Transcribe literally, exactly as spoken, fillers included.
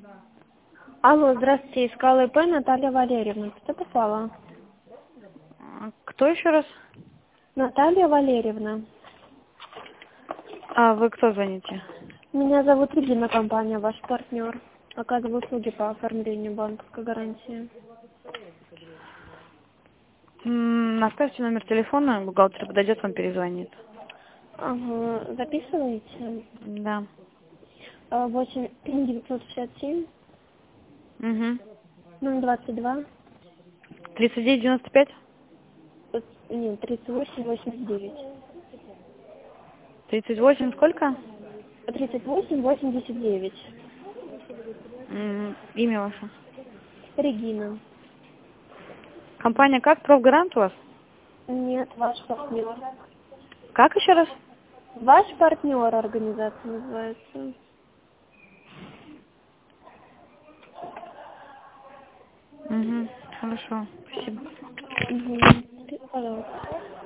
Алло, здравствуйте, искала ИП Наталья Валерьевна. Что попало? Кто еще раз? Наталья Валерьевна. А вы кто звоните? Меня зовут Регина, компания ваш партнер. Оказываю услуги по оформлению банковской гарантии. М, Оставьте номер телефона, бухгалтер подойдет, вам перезвонит. Ага, записываете? Да. А, восемь девятьсот шестьдесят семь Угу. ноль двадцать два тридцать девять девяносто пять? э, нет, тридцать восемь восемьдесят девять. тридцать восемь сколько? тридцать восемь восемьдесят девять. М, Имя ваше. Регина. Компания как? Профгарант у вас? Нет, ваш партнер. Как еще раз? Ваш партнер организация называется. Угу. Хорошо. Спасибо. Угу.